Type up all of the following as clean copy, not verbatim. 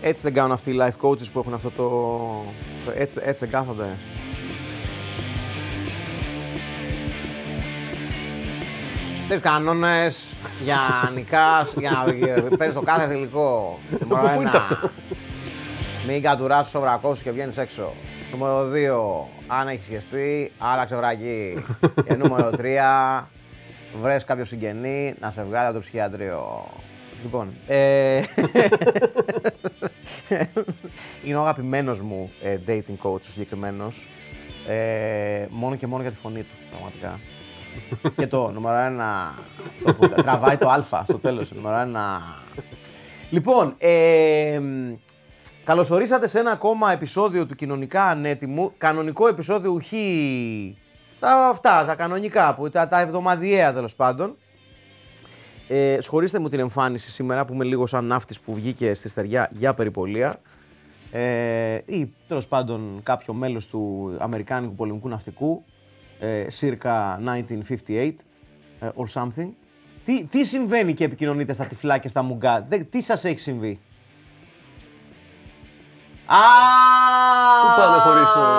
Έτσι δεν κάνουν αυτοί οι life coaches που έχουν αυτό το... Έτσι δεν κάθονται. Τις κανόνες για νικάς, για να παίρνεις το κάθε θηλυκό. Νούμερο 1. Μην κατουράσεις στο βρακό σου και βγαίνεις έξω. Νούμερο 2. Αν έχεις σχεστεί, άλλαξε βρακί. Και νούμερο 3. Βρες κάποιο συγγενή να σε βγάλει από το ψυχιατρίο. Λοιπόν, είναι ο αγαπημένος μου dating coach ο συγκεκριμένος. Μόνο και μόνο για τη φωνή του, πραγματικά. Και το νούμερο 1, αυτό που τραβάει το α στο τέλος, νούμερο 1. Λοιπόν, καλωσορίσατε σε ένα ακόμα επεισόδιο του Κοινωνικά Ανέτοιμου. Κανονικό επεισόδιο ουχή, τα κανονικά, τα εβδομαδιαία τέλος πάντων. Σχωρίστε μου την εμφάνιση σήμερα που είμαι λίγο σαν ναύτης που βγήκε στη στεριά για περιπολία ή τέλος πάντων κάποιο μέλος του Αμερικάνικου πολεμικού ναυτικού circa 1958 or something. Τι συμβαίνει και επικοινωνείτε στα τυφλά και στα μουγκά, τι σας έχει συμβεί? Πού πάμε χωρίς το...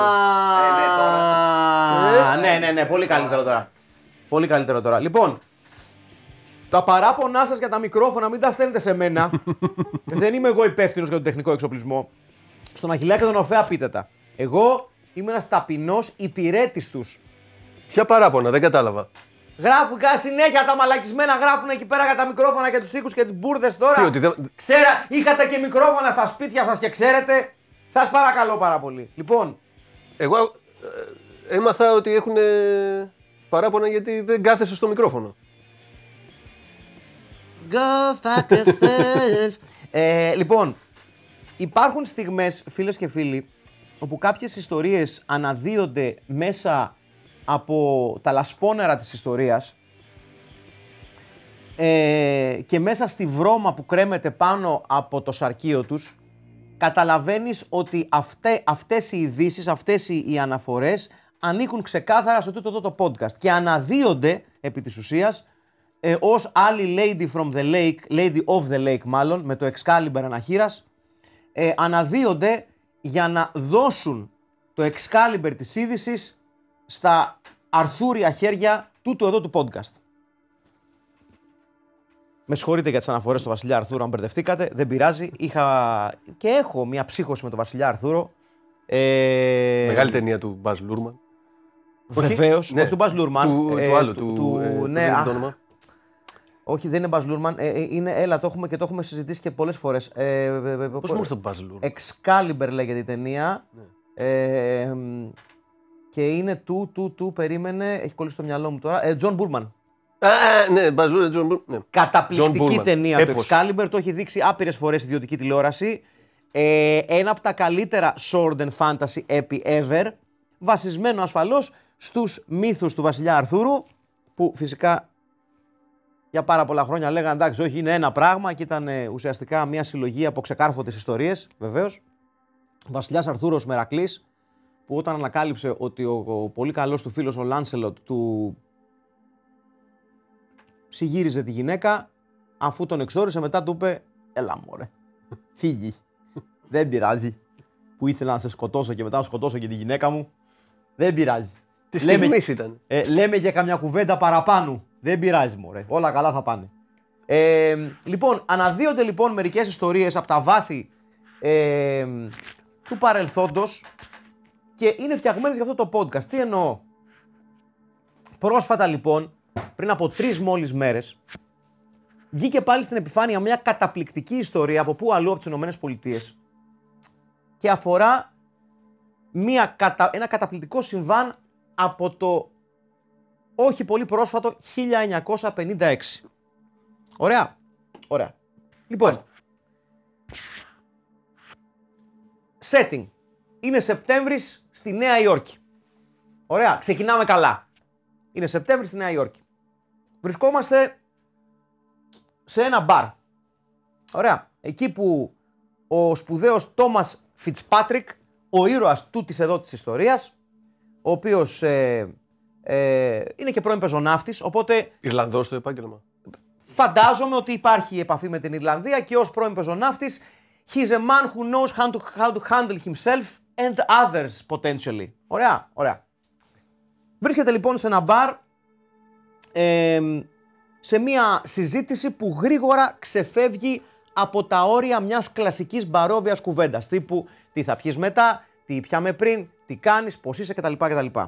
Ναι, πολύ καλύτερο τώρα. Πολύ καλύτερο τώρα. Λοιπόν, τα παράπονά σας για τα μικρόφωνα μην τα στέλνετε σε μένα. Δεν είμαι εγώ υπεύθυνος για τον τεχνικό εξοπλισμό. Στον Αχιλλέα και τον Οφέα πείτε τα. Εγώ είμαι ένας ταπεινός υπηρέτης τους. Ποια παράπονα, δεν κατάλαβα. Γράφουν συνέχεια τα μαλακισμένα, γράφουν εκεί πέρα για τα μικρόφωνα και τους οίκους και τις μπουρδες τώρα. Ξέρα, είχατε και μικρόφωνα στα σπίτια σας και ξέρετε. Σας παρακαλώ πάρα πολύ. Λοιπόν. Εγώ έμαθα ότι έχουν παράπονα γιατί δεν κάθεσαι στο μικρόφωνο. Go fuck yourself. Λοιπόν, υπάρχουν στιγμές, φίλες και φίλοι, όπου κάποιες ιστορίες αναδύονται μέσα από τα λασπόνερα της ιστορίας και μέσα στη βρώμα που κρέμεται πάνω από το σαρκείο τους καταλαβαίνεις ότι αυτές οι ειδήσεις, αυτές οι αναφορές ανήκουν ξεκάθαρα σε τούτο το podcast και αναδύονται επί της ουσίας ως άλλη lady from the lake, lady of the lake μάλλον, με το Excalibur αναχείρας, αναδύονται για να δώσουν το Excalibur της είδησης στα αρθούρια χέρια τούτου εδώ του podcast. Με συγχωρείτε για τις αναφορές στο Βασιλιά Αρθούρο, αν μπερδευτήκατε, δεν πειράζει. Είχα και έχω μια ψύχωση με τον Βασιλιά Αρθούρο. Μεγάλη ταινία του Μπαζ Λούρμαν. Βεβαίως, όχι του Μπαζ Λούρμαν. Του άλλου, ναι, όχι, δεν είναι Μπαζ Λούρμαν. Έλα, το έχουμε συζητήσει και πολλές φορές. Πώς μου ήρθε ο Μπαζ Λούρμαν? Excalibur λέγεται η ταινία. Ναι. Και είναι περίμενε, έχει κολλήσει στο μυαλό μου τώρα. Τζον Μπούρμαν. Ναι, Μπαζ Λούρμαν, Τζον Μπούρμαν. Καταπληκτική ταινία το Excalibur, το έχει δείξει άπειρες φορές ιδιωτική τηλεόραση. Ένα από τα καλύτερα sword and fantasy epi ever. Βασισμένο ασφαλώς στους μύθους του Βασιλιά Αρθούρου, που φυσικά για πάρα πολλά χρόνια λέγανε εντάξει, όχι, είναι ένα πράγμα και ήταν ουσιαστικά μια συλλογή από ξεκάρφωτες ιστορίες, βεβαίως. Βασιλιάς Αρθούρος Μερακλής, που όταν ανακάλυψε ότι ο πολύ καλός του φίλος ο Λάνσελοτ του ψιγύριζε τη γυναίκα, αφού τον εξόρισε μετά του είπε έλα μωρέ, φύγει, δεν πειράζει που ήθελα να σε σκοτώσω και μετά να σκοτώσω και τη γυναίκα μου, δεν πειράζει. Τη στιγμής ήταν. Λέμε για καμιά κουβέντα παραπάνω, δεν πειράζει μωρέ, όλα καλά θα πάνε. Λοιπόν, αναδύονται λοιπόν μερικές ιστορίες από τα βάθη του παρελθόντος και είναι φτιαγμένες για αυτό το podcast. Τι εννοώ? Πρόσφατα λοιπόν, πριν από 3 μόλις μέρες, βγήκε πάλι στην επιφάνεια μια καταπληκτική ιστορία από πού αλλού από τις ΗΠΑ και αφορά ένα καταπληκτικό συμβάν από το όχι πολύ πρόσφατο 1956. Ωραία. Ωραία. Λοιπόν, setting. Είναι Σεπτέμβρης στη Νέα Υόρκη. Ωραία, ξεκινάμε καλά. Είναι Σεπτέμβρης στη Νέα Υόρκη. Βρισκόμαστε σε ένα μπαρ. Ωραία, εκεί που ο σπουδαίος Τόμας Φιτσπάτρικ, ο ήρωας τούτης εδώ της ιστορίας, ο οποίος είναι και πρώην πεζοναύτης, οπότε... Ιρλανδός το επάγγελμα. Φαντάζομαι ότι υπάρχει επαφή με την Ιρλανδία και ως πρώην πεζοναύτης He's a man who knows how to handle himself and others potentially. Ωραία, ωραία. Βρίσκεται λοιπόν σε ένα μπαρ, σε μια συζήτηση που γρήγορα ξεφεύγει από τα όρια μιας κλασικής μπαρόβιας κουβέντας. Τύπου τι θα πιεις μετά, τι πιάμε πριν, τι κάνεις, πώς είσαι κτλ.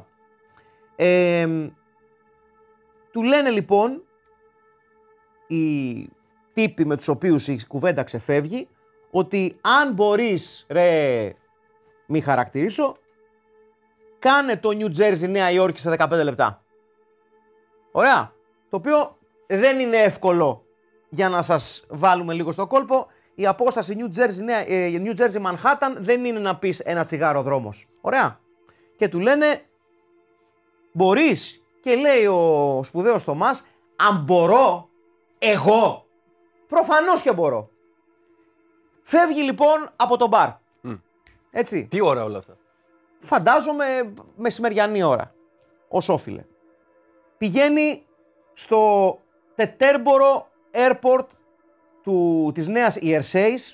Του λένε λοιπόν οι τύποι με τους οποίους η κουβέντα ξεφεύγει ότι αν μπορείς, ρε μη χαρακτηρίσω, κάνε το New Jersey Νέα Υόρκη σε 15 λεπτά. Ωραία. Το οποίο δεν είναι εύκολο για να σας βάλουμε λίγο στο κόλπο. Η απόσταση New Jersey Manhattan δεν είναι να πεις ένα τσιγάρο δρόμος. Ωραία. Και του λένε μπορείς, και λέει ο σπουδαίος Θωμάς, αν μπορώ εγώ, προφανώς και μπορώ. Φεύγει λοιπόν από το μπαρ. Έτσι. Τι ώρα όλα αυτά? Φαντάζομαι μεσημεριανή ώρα, ως όφιλε. Πηγαίνει στο τετέρμπορο airport της νέας Ιερσέης,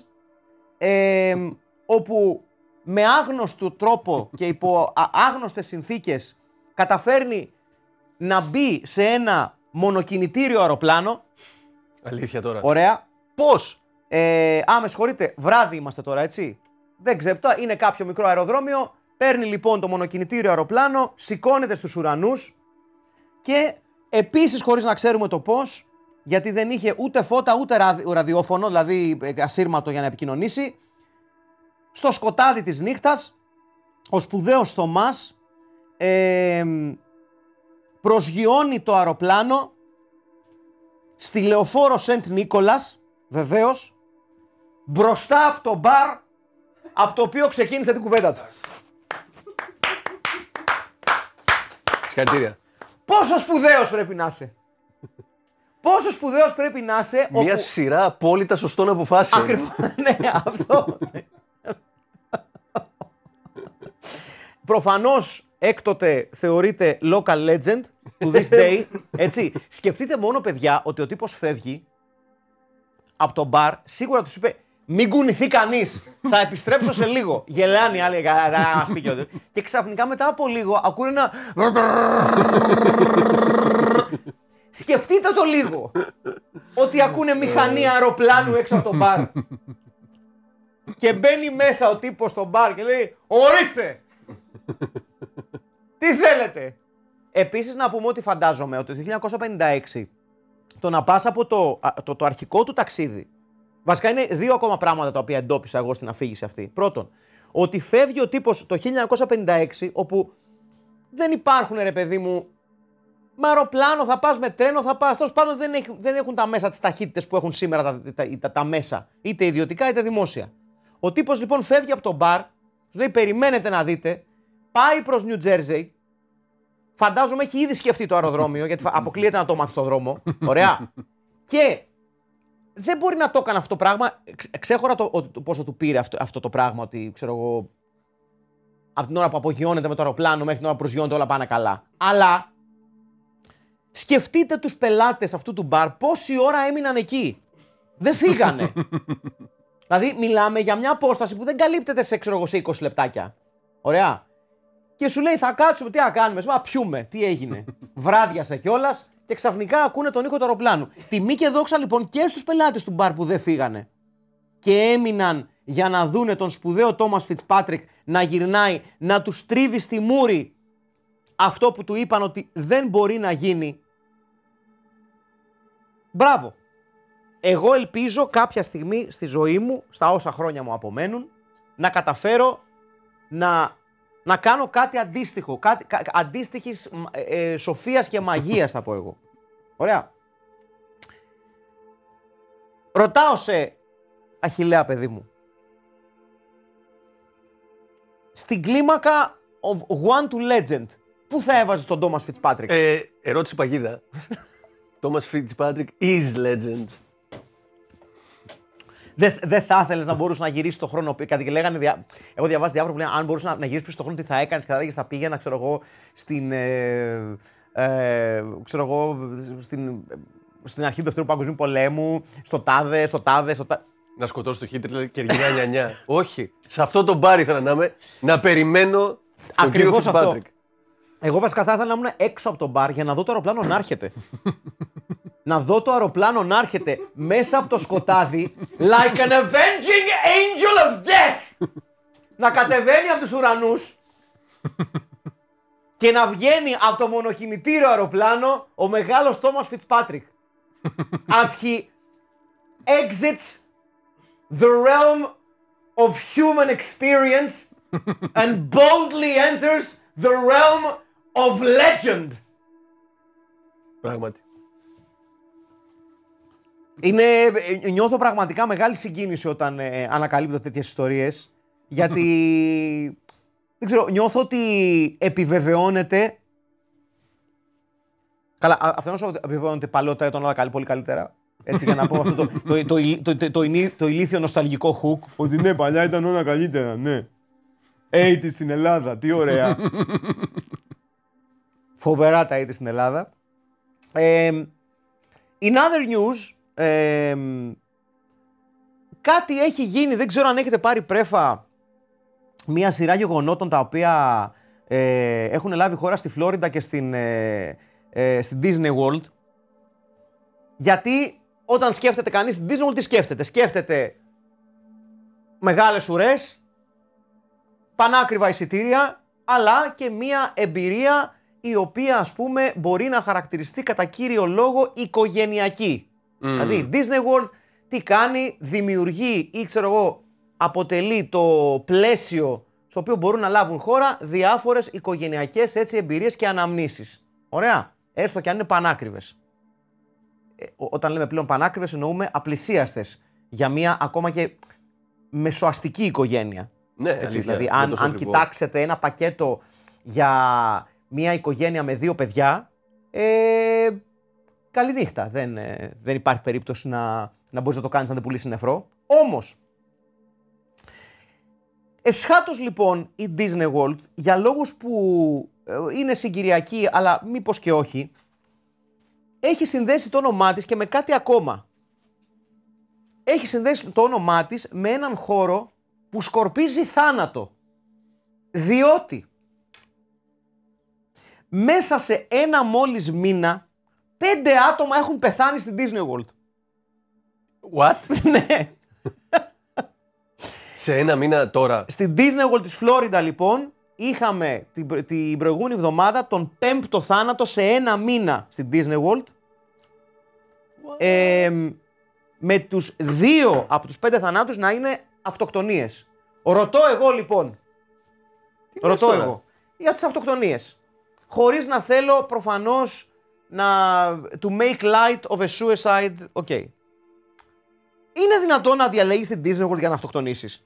όπου με άγνωστο τρόπο και υπό άγνωστες συνθήκες καταφέρνει να μπει σε ένα μονοκινητήριο αεροπλάνο. Αλήθεια τώρα? Ωραία. Πώς? Με συγχωρείτε, βράδυ είμαστε τώρα, έτσι. Δεν ξέρω, είναι κάποιο μικρό αεροδρόμιο. Παίρνει λοιπόν το μονοκινητήριο αεροπλάνο, σηκώνεται στους ουρανούς και επίσης, χωρίς να ξέρουμε το πώς, γιατί δεν είχε ούτε φώτα ούτε ραδιόφωνο, δηλαδή ασύρματο για να επικοινωνήσει, στο σκοτάδι της νύχτας, ο σπουδαίος Θωμάς προσγειώνει το αεροπλάνο στη λεωφόρο Σεντ Νίκολας, βεβαίως, μπροστά από το μπαρ από το οποίο ξεκίνησε την κουβέντα του. Συγχαρητήρια. Πόσο σπουδαίος πρέπει να είσαι. Πόσο σπουδαίος πρέπει να είσαι. Μια σειρά απόλυτα σωστών αποφάσεων. Ακριβώς, ναι, αυτό. Προφανώς έκτοτε θεωρείται local legend to this day, έτσι. Σκεφτείτε μόνο, παιδιά, ότι ο τύπος φεύγει από το μπαρ, σίγουρα τους είπε μην κουνηθεί κανείς, θα επιστρέψω σε λίγο. Γελάνε οι άλλοι, θα μας πει και και ξαφνικά μετά από λίγο ακούνε ένα... Σκεφτείτε το λίγο, ότι ακούνε μηχανή αεροπλάνου έξω από το μπαρ. Και μπαίνει μέσα ο τύπος στο μπαρ και λέει ορίστε! Τι θέλετε! Επίσης να πούμε ότι φαντάζομαι ότι το 1956 το να πας από το αρχικό του ταξίδι, βασικά είναι δύο ακόμα πράγματα τα οποία εντόπισα εγώ στην αφήγηση αυτή. Πρώτον, ότι φεύγει ο τύπος το 1956, όπου δεν υπάρχουν, ρε παιδί μου, με αεροπλάνο θα πας, με τρένο θα πας, τέλος πάντων δεν έχουν τα μέσα τις ταχύτητες που έχουν σήμερα τα μέσα, είτε ιδιωτικά είτε δημόσια. Ο τύπος λοιπόν φεύγει από το μπαρ, τους λέει περιμένετε να δείτε, πάει προς New Jersey, φαντάζομαι έχει ήδη σκεφτεί το αεροδρόμιο, γιατί αποκλείεται να το μάθει στο δρόμο, ωραία, και δεν μπορεί να το έκανε αυτό το πράγμα, ξέχωρα πόσο του πήρε αυτό το πράγμα, ότι ξέρω εγώ, από την ώρα που απογειώνεται με το αεροπλάνο μέχρι την ώρα που προσγειώνεται όλα πάνε καλά. Αλλά σκεφτείτε τους πελάτες αυτού του μπαρ πόση ώρα έμειναν εκεί. Δεν φύγανε. Δηλαδή μιλάμε για μια απόσταση που δεν καλύπτεται σε 20 λεπτάκια. Ωραία. Και σου λέει θα κάτσουμε, τι να κάνουμε, πιούμε, τι έγινε. Βράδιασε κιόλας και ξαφνικά ακούνε τον ήχο του αεροπλάνου. Τιμή και δόξα λοιπόν και στους πελάτες του μπαρ που δεν φύγανε και έμειναν για να δούνε τον σπουδαίο Τόμας Φιτσπάτρικ να γυρνάει, να του τρίβει στη μούρη αυτό που του είπαν ότι δεν μπορεί να γίνει. Μπράβο. Εγώ ελπίζω κάποια στιγμή στη ζωή μου, στα όσα χρόνια μου απομένουν, να καταφέρω να κάνω κάτι αντίστοιχο, αντίστοιχης σοφίας και μαγείας θα πω εγώ. Ωραία. Ρωτάω σε Αχιλλέα, παιδί μου, στην κλίμακα of one to legend, πού θα έβαζες τον Τόμας Φιτσπάτρικ? Ερώτηση παγίδα. Τόμας Φιτσπάτρικ is legend. Δεν θα ήθελες να μπορούσε να γυρίσει το χρόνο? Κάτι και λέγανε, έχω διαβάσει διάφορα που λένε αν μπορούσε να γυρίσει πίσω το χρόνο, τι θα έκανες? Και θα έλεγες θα πήγαινα, ξέρω εγώ, στην αρχή του Δεύτερου Παγκοσμίου Πολέμου, στο τάδε. Να σκοτώσω τον Χίτλερ και γυρνάει νιανιά. Όχι. Σε αυτό το μπάρ ήθελα να είμαι, να περιμένω τον κύριο Fitzpatrick. Εγώ βασικά θα ήθελα να ήμουν έξω από το μπαρ για να δω το αεροπλάνο να έρχεται. Να δω το αεροπλάνο να έρχεται μέσα από το σκοτάδι like an avenging angel of death. Να κατεβαίνει από τους ουρανούς και να βγαίνει από το μονοκινητήριο αεροπλάνο ο μεγάλος Thomas Fitzpatrick. As he exits the realm of human experience and boldly enters the realm of legend. Πράγματι. Νιώθω πραγματικά μεγάλη συγκίνηση όταν ανακαλύπτω τέτοιες ιστορίες, γιατί δεν ξέρω, νιώθω ότι επιβεβαιώνεται. Καλά, αυτό όσο επιβεβαιώνεται παλαιότερα ήταν όλα πολύ καλύτερα. Έτσι, για να πω αυτό το ηλίθιο νοσταλγικό hook, ότι ναι, παλιά ήταν όλα καλύτερα, ναι. 80's στην Ελλάδα, τι ωραία. Φοβερά τα 80's στην Ελλάδα. In other news, κάτι έχει γίνει, δεν ξέρω αν έχετε πάρει πρέφα, μια σειρά γεγονότων τα οποία έχουν λάβει χώρα στη Φλόριντα και στην Disney World. Γιατί όταν σκέφτεται κανείς στην Disney World, τι σκέφτεται? Σκέφτεται μεγάλες ουρές, πανάκριβα εισιτήρια, αλλά και μια εμπειρία η οποία, ας πούμε, μπορεί να χαρακτηριστεί κατά κύριο λόγο οικογενειακή. Δηλαδή, Disney World τι κάνει? Δημιουργεί ή, ξέρω εγώ, αποτελεί το πλαίσιο στο οποίο μπορούν να λάβουν χώρα διάφορες οικογενειακές εμπειρίες και αναμνήσεις. Ωραία. Έστω και αν είναι πανάκριβες. Όταν λέμε πλέον πανάκριβες, εννοούμε απλησίαστες για μια ακόμα και μεσοαστική οικογένεια. Ναι, έτσι, δηλαδή, αν κοιτάξετε ένα πακέτο για μια οικογένεια με 2 παιδιά, καληνύχτα. Δεν υπάρχει περίπτωση να μπορείς να το κάνεις αν δεν πουλήσει νεφρό. Όμως, εσχάτως λοιπόν η Disney World, για λόγους που είναι συγκυριακοί, αλλά μήπως και όχι, έχει συνδέσει το όνομά της και με κάτι ακόμα. Έχει συνδέσει το όνομά της με έναν χώρο που σκορπίζει θάνατο. Διότι μέσα σε ένα μόλις μήνα 5 άτομα έχουν πεθάνει στην Disney World. What? Ναι. Σε ένα μήνα τώρα. Στην Disney World της Φλόριντα λοιπόν είχαμε την προηγούμενη εβδομάδα τον 5ο θάνατο σε ένα μήνα στην Disney World. Με τους 2 από τους 5 θανάτους να είναι αυτοκτονίες. Ρωτώ εγώ λοιπόν. Ρωτώ εγώ. Για τις αυτοκτονίες. Χωρίς να θέλω προφανώς to make light of a suicide. Okay. Είναι δυνατόν να διαλέγεις την Disney World για να αυτοκτονήσεις?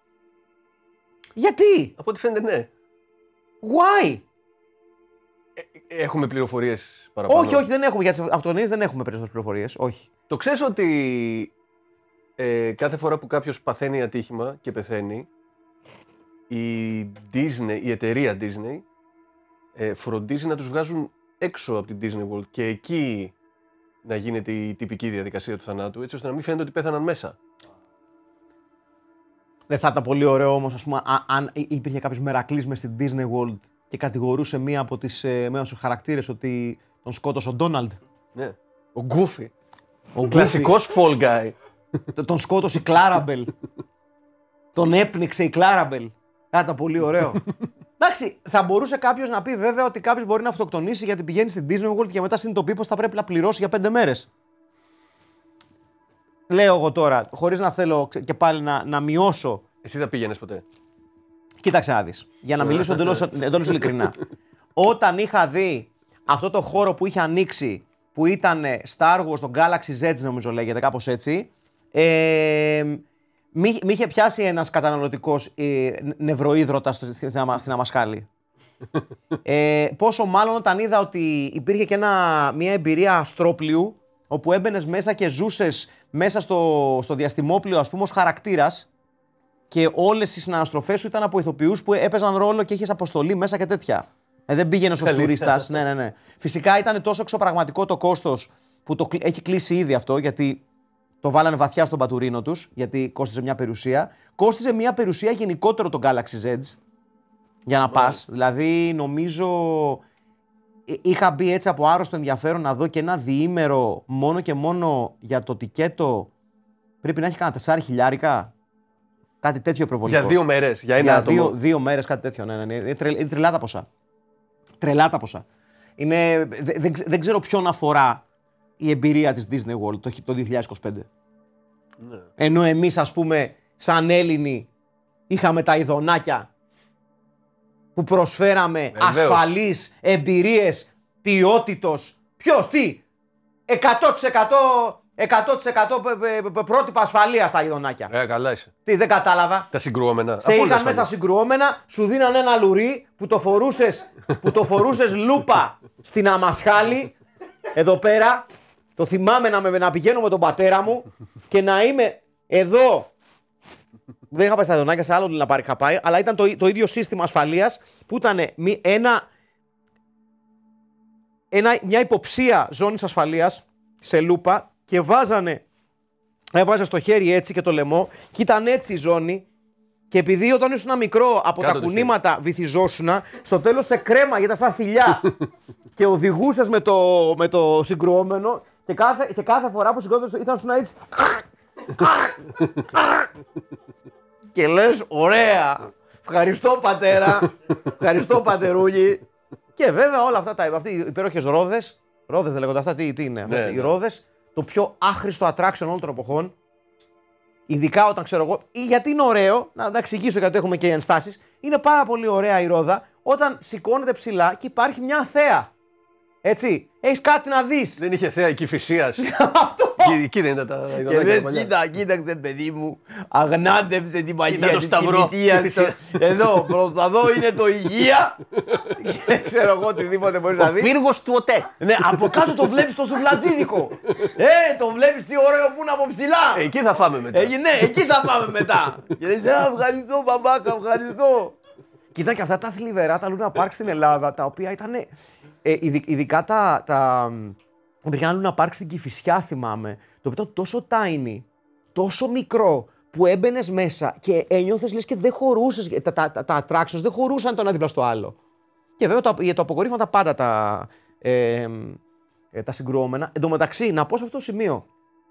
Γιατί? Από ό,τι φαίνεται ναι. Why? Έχουμε πληροφορίες παραπάνω? Όχι, δεν έχουμε. Για τις αυτοκτονίες δεν έχουμε περισσότερες πληροφορίες. Όχι. Το ξέρεις ότι κάθε φορά που κάποιος παθαίνει ατύχημα και πεθαίνει, η εταιρεία Disney φροντίζει να τους βγάζουν έξω από την Disney World και εκεί να γίνεται η τυπική διαδικασία του θανάτου, έτσι ώστε να μην φαίνεται ότι πέθαναν μέσα. Δεν θα ήταν πολύ ωραίο όμως, ας πούμε, αν υπήρχε κάποιος μερακλής μες στην Disney World και κατηγορούσε μία από τους χαρακτήρες ότι τον σκότωσε ο Ντόναλντ. Ναι. Ο Goofy. Ο κλασικός Fall Guy. Τον σκότωσε η Clarabelle. Τον έπνιξε η Clarabelle. Θα ήταν πολύ ωραίο. Εντάξει, θα μπορούσε κάποιος να πει βέβαια ότι κάποιος μπορεί να αυτοκτονήσει γιατί πηγαίνει στην Disney World και μετά συνειδητοποιεί πως θα πρέπει να πληρώσει για 5 μέρες. Λέω εγώ τώρα, χωρίς να θέλω και πάλι να μειώσω. Εσύ θα πήγαινες ποτέ? Κοίταξε να δεις, για να μιλήσω εντελώς ειλικρινά. Όταν είχα δει αυτό το χώρο που είχε ανοίξει, που ήταν Star Wars, το Galaxy Edge νομίζω λέγεται, κάπως έτσι, μ' είχε πιάσει ένας καταναλωτικός νευροίδρωτας στην Αμασχάλη. Πόσο μάλλον όταν είδα ότι υπήρχε και μια εμπειρία αστρόπλιου, όπου έμπαινες μέσα και ζούσες μέσα στο διαστημόπλιο, ας πούμε, ως χαρακτήρας και όλες οι συναναστροφές σου ήταν από ηθοποιούς που έπαιζαν ρόλο και είχες αποστολή μέσα και τέτοια. Δεν πήγαινες ως τουρίστας. Ναι. Φυσικά ήταν τόσο εξωπραγματικό το κόστος που έχει κλείσει ήδη αυτό, γιατί Το βάλανε βαθιά στον πατουρίνο τους, γιατί κόστιζε μια περιουσία. Κόστιζε μια περιουσία γενικότερο το Galaxy's Edge. Για να πας. Δηλαδή, νομίζω. Είχα μπει έτσι από άρρωστο ενδιαφέρον να δω και ένα διήμερο μόνο και μόνο για το τικέτο. Πρέπει να έχει κανένα 4 χιλιάρικα. Κάτι τέτοιο προβολικό. Για 2 μέρες, για ένα άτομο. 2 μέρες, κάτι τέτοιο. Ναι. Είναι τρελά τα ποσά. Τρελά τα ποσά. Δεν ξέρω ποιον αφορά η εμπειρία της Disney World το 2025. Ναι. Ενώ εμείς, ας πούμε, σαν Έλληνοι, είχαμε τα ειδονάκια που προσφέραμε ασφαλείς εμπειρίες ποιότητος. Ποιος, τι, 100% πρότυπα ασφαλείας στα ειδονάκια. Καλά είσαι. Τι, δεν κατάλαβα. Τα συγκρουόμενα. Σε είχαν μέσα στα συγκρουόμενα, σου δίναν ένα λουρί που το φορούσες λούπα στην αμασχάλη. Εδώ πέρα, το θυμάμαι να πηγαίνω με τον πατέρα μου και να είμαι εδώ. Δεν είχα πάει στα ειδονάκια, σε άλλο να πάρει είχα πάει, αλλά ήταν το ίδιο σύστημα ασφαλείας που ήταν μια υποψία ζώνης ασφαλείας σε λούπα και έβαζε στο χέρι έτσι και το λαιμό και ήταν έτσι η ζώνη και επειδή όταν ήσουν μικρό από κάτω τα κουνήματα βυθιζόσουνα, στο τέλος σε κρέμα γιατί σαν θηλιά και οδηγούσες με το συγκρουόμενο και κάθε φορά που συγκρουόμενο ήταν σου να έτσι και λες ωραία, ευχαριστώ πατέρα, ευχαριστώ πατερούλη. Και βέβαια όλα αυτά αυτοί οι υπέροχες ρόδες δεν λέγονται αυτά, τι είναι, Ναι, οι ρόδες, το πιο άχρηστο attraction όλων των εποχών. Ειδικά όταν ξέρω εγώ, γιατί είναι ωραίο, να εξηγήσω γιατί έχουμε και οι ενστάσεις, είναι πάρα πολύ ωραία η ρόδα όταν σηκώνεται ψηλά και υπάρχει μια θέα. Έτσι, έχεις κάτι να δεις. Δεν είχε θέα η Κηφισίας. Αυτό. Εκεί δεν ήταν τα Και ειδονάκια. λες, κοίταξε παιδί μου, αγνάντευσε τη μαγεία Κοίτα το της σταυρό. Κηφισίας. Εδώ, προς τα δω είναι το υγεία. Και ξέρω εγώ οτιδήποτε μπορείς να δεις. Πύργος του ΟΤΕ. Ναι, από κάτω το βλέπεις το σουβλατζίδικο. Το βλέπεις τι ωραίο που είναι από ψηλά. Εκεί θα φάμε μετά. Ναι, εκεί θα πάμε μετά. Και λες, ευχαριστώ μπαμπάκα, ευχαριστώ. Κοίτα και αυτά τα θλιβερά, τα Luna Park στην Ελλάδα, τα οποία ήταν, ειδικά υπήρχε ένα Luna Park στην Κηφισιά θυμάμαι, το οποίο ήταν τόσο tiny, τόσο μικρό, που έμπαινες μέσα και ένιωθες λες και δεν χωρούσες, τα attractions δεν χωρούσαν το ένα δίπλα στο άλλο. Και βέβαια το αποκορύφωνα πάντα τα συγκρουόμενα. Εν τω μεταξύ, να πω σε αυτό το σημείο,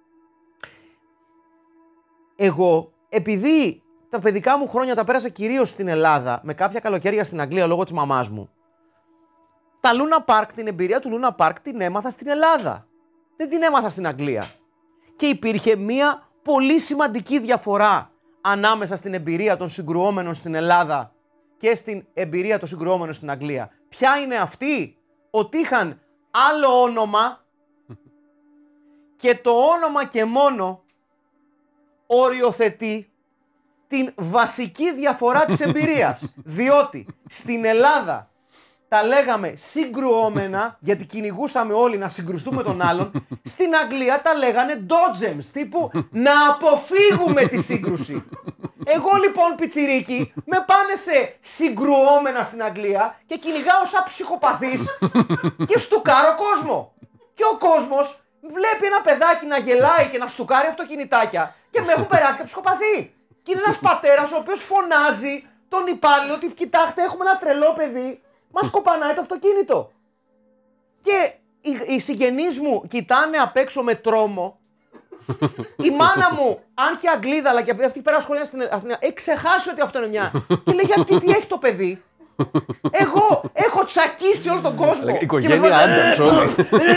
εγώ, επειδή τα παιδικά μου χρόνια τα πέρασα κυρίως στην Ελλάδα, με κάποια καλοκαίρια στην Αγγλία λόγω της μαμάς μου, τα Luna Park, την εμπειρία του Luna Park την έμαθα στην Ελλάδα. Δεν την έμαθα στην Αγγλία. Και υπήρχε μία πολύ σημαντική διαφορά ανάμεσα στην εμπειρία των συγκρουόμενων στην Ελλάδα και στην εμπειρία των συγκρουόμενων στην Αγγλία. Ποια είναι αυτή? Ότι είχαν άλλο όνομα και το όνομα και μόνο οριοθετεί την βασική διαφορά της εμπειρίας. Διότι στην Ελλάδα τα λέγαμε συγκρουόμενα, γιατί κυνηγούσαμε όλοι να συγκρουστούμε τον άλλον. Στην Αγγλία τα λέγανε dodgems, τύπου να αποφύγουμε τη σύγκρουση. Εγώ λοιπόν πιτσιρίκι με πάνε σε συγκρουόμενα στην Αγγλία και κυνηγάω σαν ψυχοπαθής και στουκάρω κόσμο. Και ο κόσμος βλέπει ένα παιδάκι να γελάει και να στουκάρει αυτοκινητάκια και με έχουν περάσει και ψυχοπαθή. Και είναι ένας πατέρας ο οποίος φωνάζει τον υπάλληλο ότι κοιτάξτε έχουμε ένα τρελό παιδί, μας κοπανάει το αυτοκίνητο. Και οι συγγενείς μου κοιτάνε απ' έξω με τρόμο. Η μάνα μου, αν και Αγγλίδα, αλλά και αυτή πέρα σχολεία στην Αθήνα, έχει ξεχάσει ότι αυτό είναι μια. Και λέει γιατί τι έχει το παιδί. Εγώ έχω τσακίσει όλο τον κόσμο. Οικογένεια Άνταμς όλοι.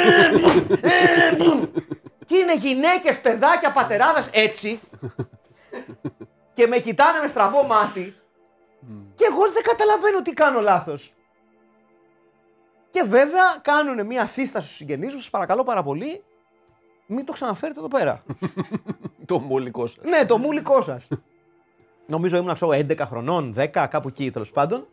Και είναι γυναίκες, παιδάκια, πατεράδες έτσι. Και με κοιτάνε με στραβό μάτι. Και εγώ δεν καταλαβαίνω τι κάνω λάθος. Και βέβαια κάνουν μια σύσταση στους συγγενείς μου, σας παρακαλώ πάρα πολύ, μην το ξαναφέρετε εδώ πέρα. Το μούλικο σας. Ναι, το μούλικό σας. Νομίζω ήμουν 11 χρονών, 10, κάπου εκεί τέλος πάντων.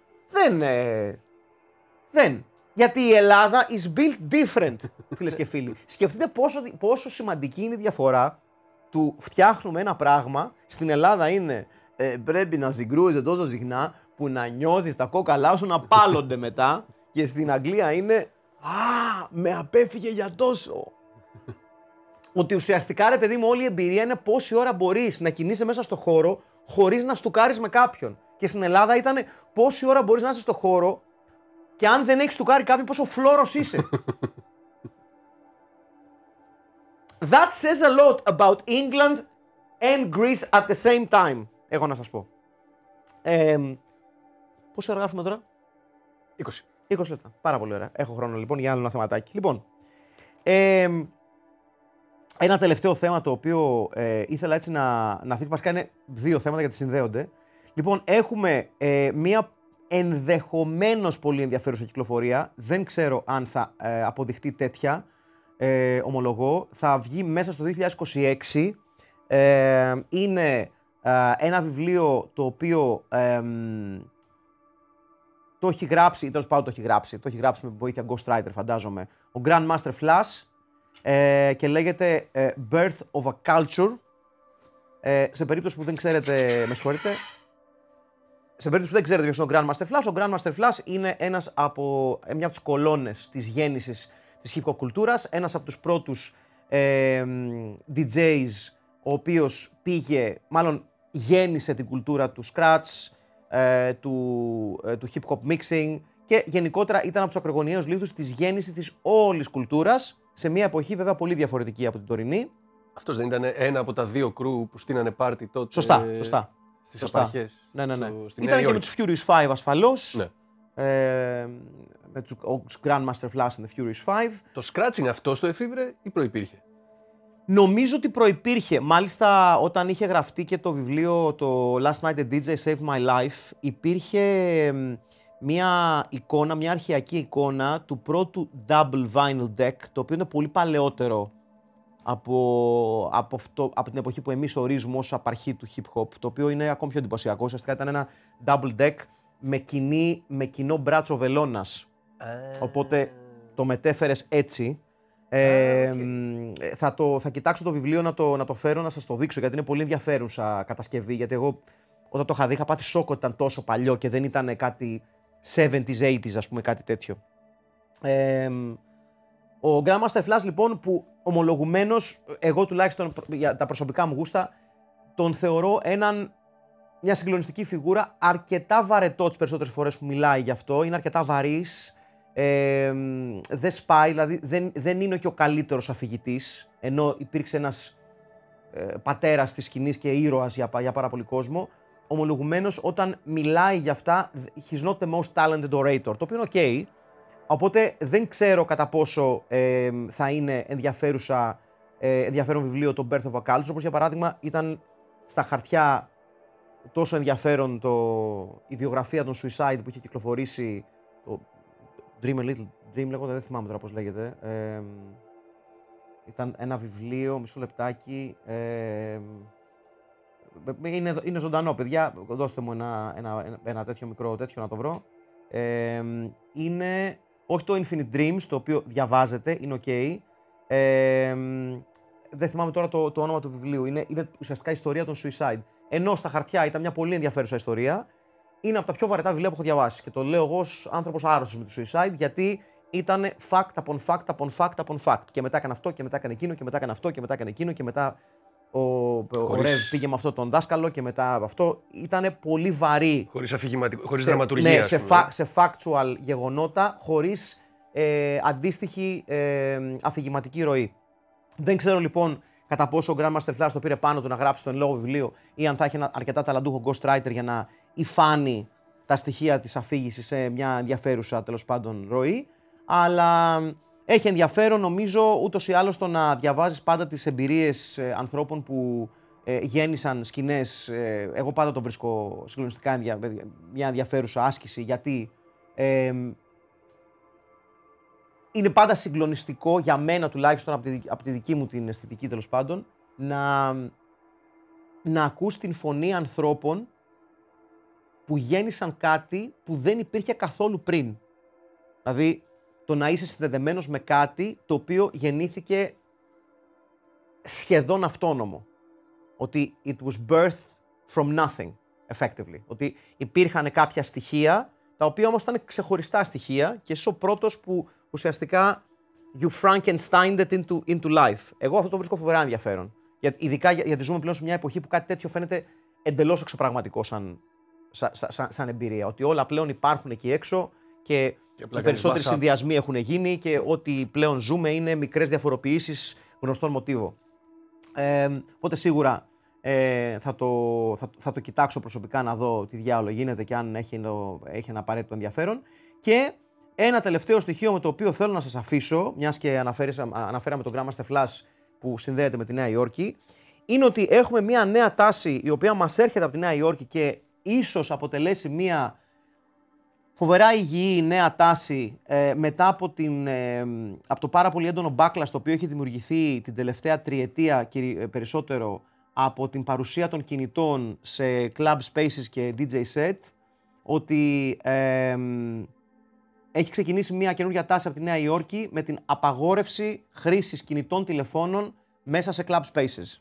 Δεν. Γιατί η Ελλάδα is built different, φίλες και φίλοι. Σκεφτείτε πόσο σημαντική είναι η διαφορά του φτιάχνουμε ένα πράγμα. Στην Ελλάδα είναι πρέπει να συγκρούεται τόσο συχνά που να νιώθεις τα κόκαλά σου να πάλλονται μετά. Και στην Αγγλία είναι με απέφυγε για τόσο. Ότι ουσιαστικά, ρε παιδί μου, όλη η εμπειρία είναι πόση ώρα μπορείς να κινείσαι μέσα στο χώρο χωρίς να στουκάρεις με κάποιον. Και στην Ελλάδα ήταν πόση ώρα μπορείς να είσαι στο χώρο και αν δεν έχεις στουκάρει κάποιον, πόσο φλόρος είσαι. That says a lot about England and Greece at the same time. Έχω να σας πω. Πόσο ώρα γράφουμε τώρα? 20. 20 λεπτά. Πάρα πολύ ωραία. Έχω χρόνο λοιπόν για άλλο ένα θεματάκι. Λοιπόν, ένα τελευταίο θέμα το οποίο ήθελα έτσι να θίξω. Βασικά είναι δύο θέματα γιατί συνδέονται. Λοιπόν, έχουμε μία ενδεχομένως πολύ ενδιαφέρουσα κυκλοφορία. Δεν ξέρω αν θα αποδειχτεί τέτοια, ομολογώ. Θα βγει μέσα στο 2026. Είναι ένα βιβλίο το οποίο το έχει γράψει, ή τέλος πάντων το έχει γράψει με βοήθεια ghostwriter, φαντάζομαι, ο Grandmaster Flash, και λέγεται Birth of a Culture. Σε περίπτωση που δεν ξέρετε, με συγχωρείτε, σε περίπτωση που δεν ξέρετε ποιος είναι ο Grandmaster Flash, ο Grandmaster Flash είναι μια από τις κολόνες της γέννησης της hip hop κουλτούρας, ένας από τους πρώτους DJs, ο οποίος γέννησε την κουλτούρα του scratch, του hip hop mixing και γενικότερα ήταν από τους ακρογωνιαίους λίθους της γέννησης της όλης κουλτούρας, σε μια εποχή βέβαια πολύ διαφορετική από την τωρινή. Αυτός δεν ήταν ένα από τα δύο κρου που στείνανε πάρτι τότε? Σωστά. Στις απαρχές. Ναι. Στην Ήταν Νέα και με τους Furious 5 ασφαλώς. Ναι. Με τους Grandmaster Flash and the Furious 5. Το scratching αυτό στο εφήβρε ή προϋπήρχε? Νομίζω ότι προϋπήρχε. Μάλιστα, όταν είχε γραφτεί και το βιβλίο το Last Night a DJ Saved My Life, υπήρχε μια εικόνα, μια αρχαιακή εικόνα του πρώτου double vinyl deck, το οποίο είναι πολύ παλαιότερο από την εποχή που εμείς ορίζουμε ως απαρχή του hip hop, το οποίο είναι ακόμη πιο εντυπωσιακό. Ουσιαστικά ήταν ένα double deck με κοινό μπράτσο βελόνας. Οπότε το μετέφερες έτσι. Θα κοιτάξω το βιβλίο να το φέρω να σας το δείξω, γιατί είναι πολύ ενδιαφέρουσα κατασκευή. Γιατί εγώ όταν το είχα δει είχα πάθει σοκ ότι ήταν τόσο παλιό και δεν ήταν κάτι 70s, 80s, ας πούμε, κάτι τέτοιο. Ο Grandmaster Flash λοιπόν, που ομολογουμένως εγώ τουλάχιστον για τα προσωπικά μου γούστα τον θεωρώ μια συγκλονιστική φιγούρα, αρκετά βαρετό τις περισσότερες φορές που μιλάει γι' αυτό, είναι αρκετά βαρύς. Δεν σπάει, δηλαδή δεν είναι και ο καλύτερος αφηγητής, ενώ υπήρξε ένας πατέρας της σκηνής και ήρωας για πάρα πολύ κόσμο. Ομολογουμένως όταν μιλάει για αυτά, he's not the most talented orator, το οποίο είναι ok. Οπότε δεν ξέρω κατά πόσο θα είναι ενδιαφέρον βιβλίο το Birth of a Culture, όπως για παράδειγμα ήταν στα χαρτιά τόσο ενδιαφέρον η βιογραφία των Suicide που είχε κυκλοφορήσει, το Dream a Little Dream λέγοντα, δεν θυμάμαι τώρα πώς λέγεται. Ήταν ένα βιβλίο, μισό λεπτάκι, είναι ζωντανό, παιδιά, δώστε μου ένα τέτοιο μικρό τέτοιο να το βρω. Είναι, όχι το Infinite Dreams, το οποίο διαβάζεται, είναι ok. Δεν θυμάμαι τώρα το όνομα του βιβλίου, είναι ουσιαστικά η ιστορία των Suicide. Ενώ στα χαρτιά ήταν μια πολύ ενδιαφέρουσα ιστορία, είναι από τα πιο βαρετά βιβλία που έχω διαβάσει. Και το λέω εγώ ως άνθρωπος άρρωστος με το Suicide, γιατί ήταν fact upon fact upon fact upon fact. Και μετά έκανε αυτό, και μετά έκανε εκείνο, και μετά έκανε αυτό, και μετά έκανε εκείνο, και μετά ο Ρεβ πήγε με αυτό τον δάσκαλο, και μετά αυτό. Ήταν πολύ βαρύ. Χωρίς δραματουργία. Ναι, σε factual γεγονότα, χωρίς αντίστοιχη αφηγηματική ροή. Δεν ξέρω λοιπόν κατά πόσο ο Grandmaster Flash το πήρε πάνω του να γράψει το εν λόγω βιβλίο ή αν θα έχει ένα αρκετά ταλαντούχο ghostwriter για να υφάνει τα στοιχεία της αφήγησης σε μια ενδιαφέρουσα τέλος πάντων ροή. Αλλά έχει ενδιαφέρον νομίζω ούτως ή άλλως το να διαβάζεις πάντα τις εμπειρίες ανθρώπων που γέννησαν σκηνές. Εγώ πάντα το βρίσκω συγκλονιστικά μια ενδιαφέρουσα άσκηση, γιατί είναι πάντα συγκλονιστικό για μένα τουλάχιστον από τη δική μου την αισθητική τέλος πάντων να ακούς την φωνή ανθρώπων που γέννησαν κάτι που δεν υπήρχε καθόλου πριν. Δηλαδή το να είσαι συνδεδεμένος με κάτι το οποίο γεννήθηκε σχεδόν αυτόνομο. Ότι it was birthed from nothing, effectively. Ότι υπήρχαν κάποια στοιχεία, τα οποία όμως ήταν ξεχωριστά στοιχεία και είσαι ο πρώτος που ουσιαστικά you Frankensteined it into life. Εγώ αυτό το βρίσκω φοβερά ενδιαφέρον. Ειδικά γιατί ζούμε πλέον σε μια εποχή που κάτι τέτοιο φαίνεται εντελώς εξωπραγματικό σαν εμπειρία. Ότι όλα πλέον υπάρχουν εκεί έξω και οι περισσότεροι συνδυασμοί έχουν γίνει και ό,τι πλέον ζούμε είναι μικρές διαφοροποιήσεις γνωστών μοτίβων. Οπότε σίγουρα θα το κοιτάξω προσωπικά να δω τι διάολο γίνεται και αν έχει ένα απαραίτητο ενδιαφέρον. Και ένα τελευταίο στοιχείο με το οποίο θέλω να σας αφήσω, μιας και αναφέραμε τον Grandmaster Flash που συνδέεται με τη Νέα Υόρκη, είναι ότι έχουμε μια νέα τάση η οποία μας έρχεται από τη Νέα Υόρκη και ίσως αποτελέσει μια φοβερά υγιή νέα τάση μετά από το πάρα πολύ έντονο backlash το οποίο έχει δημιουργηθεί την τελευταία τριετία περισσότερο από την παρουσία των κινητών σε club spaces και DJ set, ότι έχει ξεκινήσει μια καινούργια τάση από τη Νέα Υόρκη με την απαγόρευση χρήσης κινητών τηλεφώνων μέσα σε club spaces.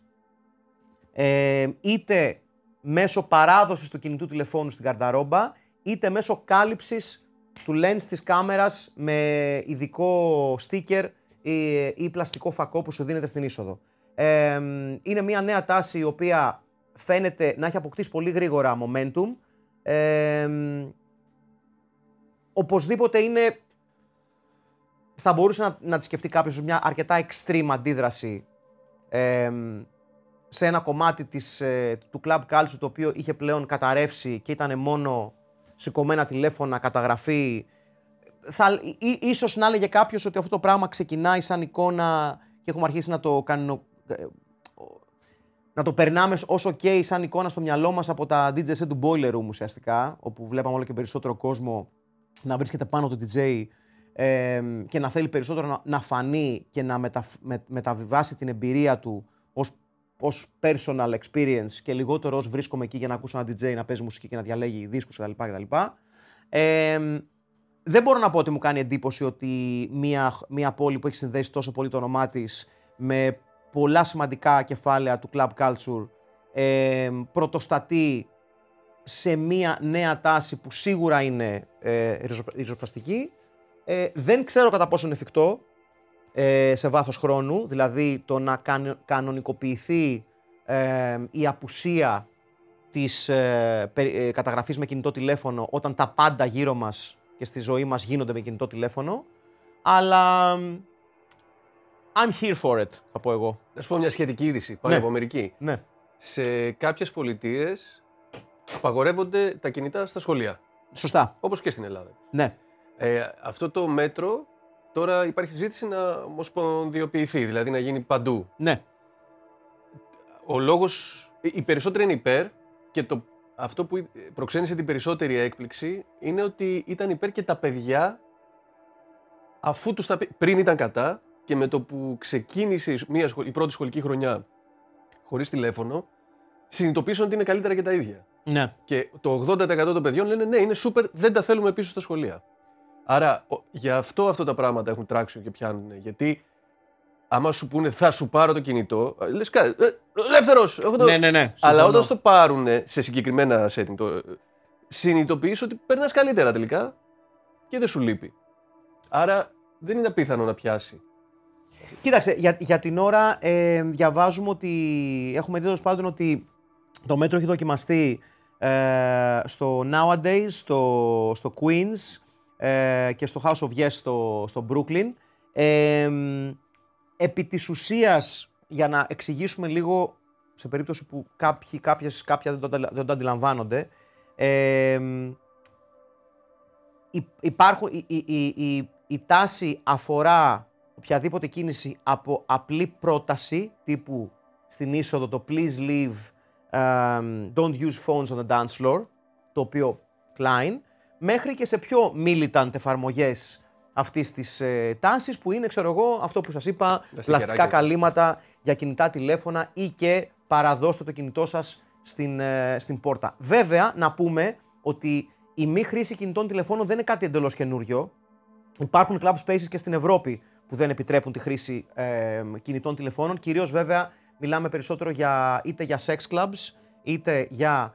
Είτε μέσω παράδοσης του κινητού τηλεφώνου στην καρνταρόμπα, είτε μέσω κάλυψης του lens της κάμερας με ειδικό sticker ή πλαστικό φακό που σου δίνεται στην είσοδο. Είναι μια νέα τάση η οποία φαίνεται να έχει αποκτήσει πολύ γρήγορα momentum. Οπωσδήποτε θα μπορούσε να τη σκεφτεί κάποιος μια αρκετά extreme αντίδραση σε ένα κομμάτι του club culture το οποίο είχε πλέον καταρρεύσει και ήταν μόνο σηκωμένα τηλέφωνα, καταγραφή. Ίσως να έλεγε κάποιος ότι αυτό το πράγμα ξεκινάει σαν εικόνα και έχουμε αρχίσει να το περνάμε ως ok σαν εικόνα στο μυαλό μας από τα DJ set του Boiler Room ουσιαστικά, όπου βλέπαμε όλο και περισσότερο κόσμο να βρίσκεται πάνω το DJ και να θέλει περισσότερο να φανεί και να μεταβιβάσει την εμπειρία του ως personal experience και λιγότερο ως βρίσκομαι εκεί για να ακούσω ένα DJ να παίζει μουσική και να διαλέγει δίσκους κτλ. Δεν μπορώ να πω ότι μου κάνει εντύπωση ότι μια πόλη που έχει συνδέσει τόσο πολύ το όνομά της με πολλά σημαντικά κεφάλαια του club culture πρωτοστατεί σε μια νέα τάση που σίγουρα είναι ριζοσπαστική. Δεν ξέρω κατά πόσο είναι εφικτό σε βάθος χρόνου, δηλαδή το να κανονικοποιηθεί η απουσία της καταγραφής με κινητό τηλέφωνο όταν τα πάντα γύρω μας και στη ζωή μας γίνονται με κινητό τηλέφωνο, αλλά I'm here for it, θα πω εγώ. Να σου πω μια σχετική είδηση, πάνω από Αμερική. Ναι. Σε κάποιες πολιτείες απαγορεύονται τα κινητά στα σχολεία. Σωστά. Όπως και στην Ελλάδα. Ναι. Αυτό το μέτρο τώρα υπάρχει ζήτηση να ομοσπονδιοποιηθεί, δηλαδή να γίνει παντού. Ναι. Ο λόγος, οι περισσότεροι είναι υπέρ και αυτό που προξένησε την περισσότερη έκπληξη είναι ότι ήταν υπέρ και τα παιδιά, αφού τους πριν ήταν κατά και με το που ξεκίνησε η πρώτη σχολική χρονιά χωρίς τηλέφωνο, συνειδητοποίησαν ότι είναι καλύτερα και τα ίδια. Ναι. Και το 80% των παιδιών λένε ναι, είναι σούπερ, δεν τα θέλουμε πίσω στα σχολεία. Άρα, γι' αυτό αυτά τα πράγματα έχουν τράξιο και πιάνουν. Γιατί άμα σου πούνε θα σου πάρω το κινητό, λες κάτι, ελεύθερος! Ναι. Αλλά όταν το πάρουν σε συγκεκριμένα setting, συνειδητοποιείς ότι περνάς καλύτερα τελικά και δεν σου λείπει. Άρα δεν είναι απίθανο να πιάσει. Κοίταξε, για την ώρα διαβάζουμε ότι έχουμε δει τέλος πάντων ότι το μέτρο έχει δοκιμαστεί στο Nowadays, στο Queens και στο House of Yes στο Brooklyn. Επί της ουσίας, για να εξηγήσουμε λίγο, σε περίπτωση που κάποια δεν το αντιλαμβάνονται, η τάση αφορά οποιαδήποτε κίνηση από απλή πρόταση, τύπου στην είσοδο το please leave, don't use phones on the dance floor, το οποίο Klein, μέχρι και σε πιο militant εφαρμογές αυτής της τάσης που είναι, ξέρω εγώ, αυτό που σας είπα, πλαστικά καλύματα για κινητά τηλέφωνα ή και παραδώστε το κινητό σας στην πόρτα. Βέβαια, να πούμε ότι η μη χρήση κινητών τηλεφώνων δεν είναι κάτι εντελώς καινούριο. Υπάρχουν club spaces και στην Ευρώπη που δεν επιτρέπουν τη χρήση κινητών τηλεφώνων. Κυρίως βέβαια μιλάμε περισσότερο είτε για sex clubs, είτε για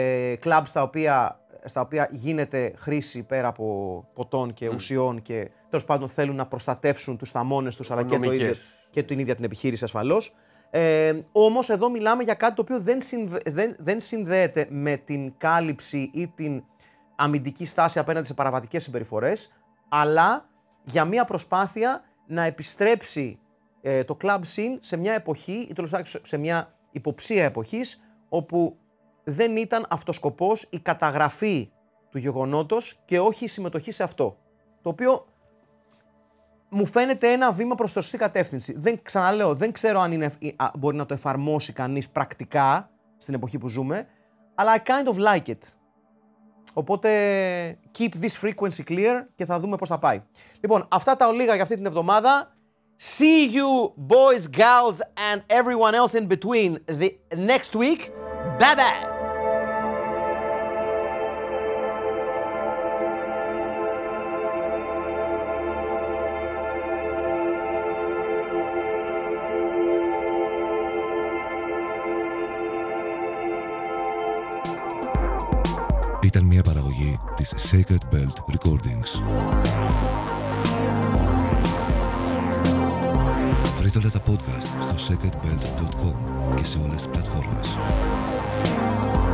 clubs στα οποία γίνεται χρήση πέρα από ποτών και ουσιών και τέλος πάντων θέλουν να προστατεύσουν τους θαμώνες τους, αλλά και την ίδια την επιχείρηση ασφαλώς. Όμως εδώ μιλάμε για κάτι το οποίο δεν συνδέεται με την κάλυψη ή την αμυντική στάση απέναντι σε παραβατικές συμπεριφορές, αλλά για μια προσπάθεια να επιστρέψει το club scene σε μια εποχή ή τουλάχιστον σε μια υποψία εποχής όπου δεν ήταν αυτός σκοπός η καταγραφή του γεγονότος και όχι η συμμετοχή σε αυτό. Το οποίο μου φαίνεται ένα βήμα προς τη σωστή κατεύθυνση. Ξαναλέω, δεν ξέρω αν μπορεί να το εφαρμόσει κανείς πρακτικά στην εποχή που ζούμε, αλλά I kind of like it. Οπότε keep this frequency clear και θα δούμε πώς θα πάει. Λοιπόν, αυτά τα ολίγα για αυτή την εβδομάδα. See you boys, girls and everyone else in between the next week. Bye bye! Ήταν μια παραγωγή της Sacred Belt Recordings. Βρείτε όλα τα podcast στο sacredbelt.com και σε όλες τις πλατφόρμες.